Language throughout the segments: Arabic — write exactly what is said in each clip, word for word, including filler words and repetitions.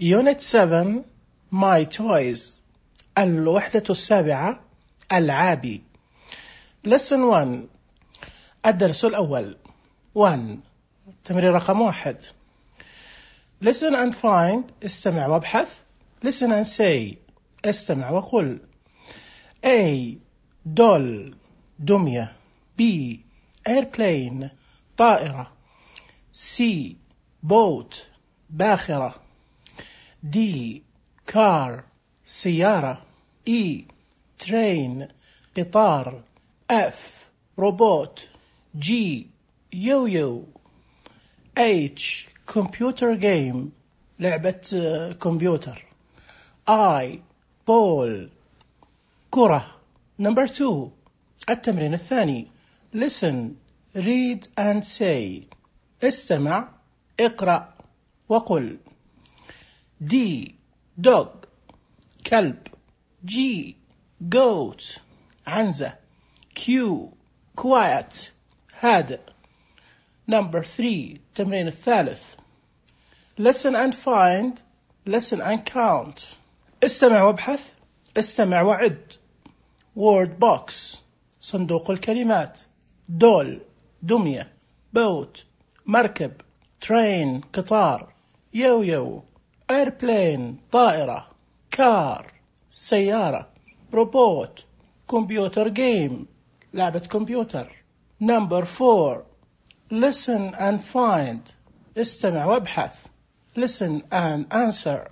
Unit seven My Toys. الوحدة السابعة ألعابي. Lesson one. الدرس الأول. one. تمرين رقم واحد. Listen and find. استمع وابحث. Listen and say. استمع وقل. A. doll. دمية. B. airplane. طائرة. C. boat. باخرة. D. car. سيارة. E. train. قطار. F. robot. G. yo-yo. H. computer game. لعبة كمبيوتر. I. ball. كرة. Number two. التمرين الثاني. Listen, read and say. استمع، اقرأ وقل. D. dog. كلب. G. goat. عنزة. Q. quiet. هادئ. Number three. التمرين الثالث. Listen and find. Listen and count. استمع وابحث. استمع وعد. Word box. صندوق الكلمات. doll. دمية. boat. مركب. train. قطار. يو-يو. airplane. طائرة. car. سيارة. robot. computer game. لعبة كمبيوتر. Number four. Listen and find. استمع وابحث. Listen and answer.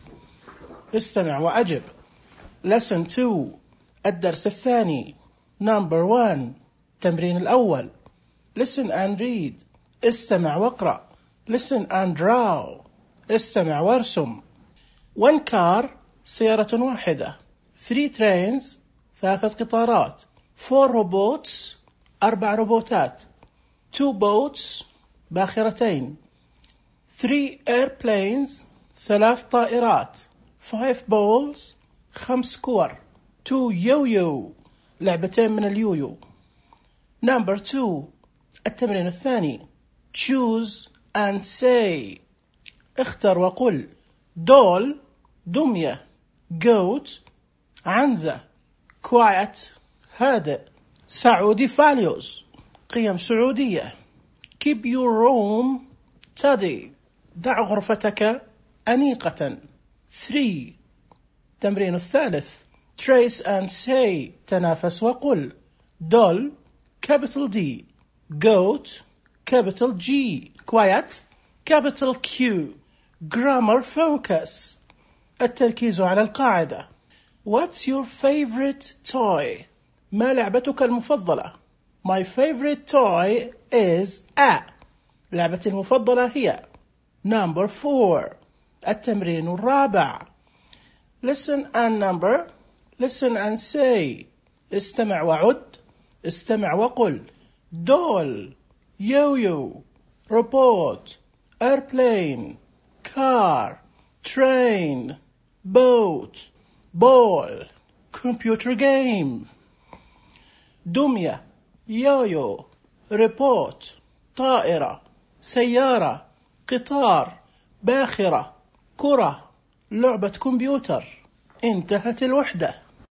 استمع وأجب. Lesson two. الدرس الثاني. Number one. التمرين الأول. Listen and read. استمع واقرأ. Listen and draw. استمع وارسم. One car. سيارة واحدة. Three trains. ثلاثة قطارات. Four robots. أربع روبوتات. Two boats. باخرتين. Three airplanes. ثلاث طائرات. Five balls. خمس كور. Two yo-yo. لعبتين من اليويو. Number two. التمرين الثاني. Choose and say. اختر وقل. doll. دمية. goat. عنزة. quiet. هادئ. سعودي values. قيم سعودية. keep your room tidy. دع غرفتك أنيقة. three. التمرين الثالث. trace and say. تنافس وقل. doll. capital D. goat. capital G. quiet. capital Q. grammar focus. التركيز على القاعدة. What's your favorite toy? ما لعبتك المفضلة؟ My favorite toy is a. لعبتي المفضلة هي. Number four. التمرين الرابع. Listen and number. Listen and say. استمع وعد. استمع وقل. doll. yo-yo. robot. airplane. car. train. boat. ball. computer game. دمية. يويو. ريبوت. طائرة. سيارة. قطار. باخرة. كرة. لعبة كمبيوتر. انتهت الوحدة.